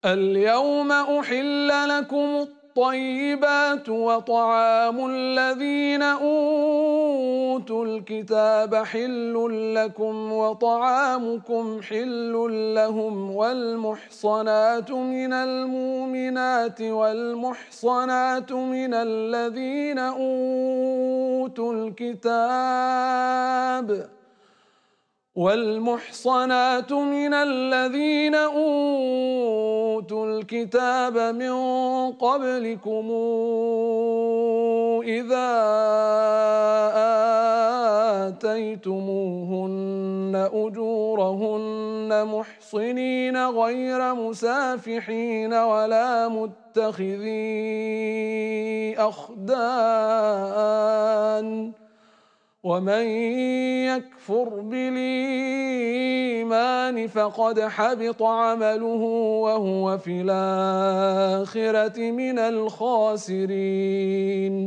اليوم أحل لكم الطيبات وطعام الذين أوتوا الكتاب حل لكم وطعامكم حل لهم والمحصنات من المؤمنات والمحصنات من الذين أوتوا الكتاب من قبلكم إذا آتيتموهن أجورهن محصنين غير مسافحين ولا متخذي أخدان ومن يكفر بالإيمان فقد حبط عمله وهو في الآخرة من الخاسرين.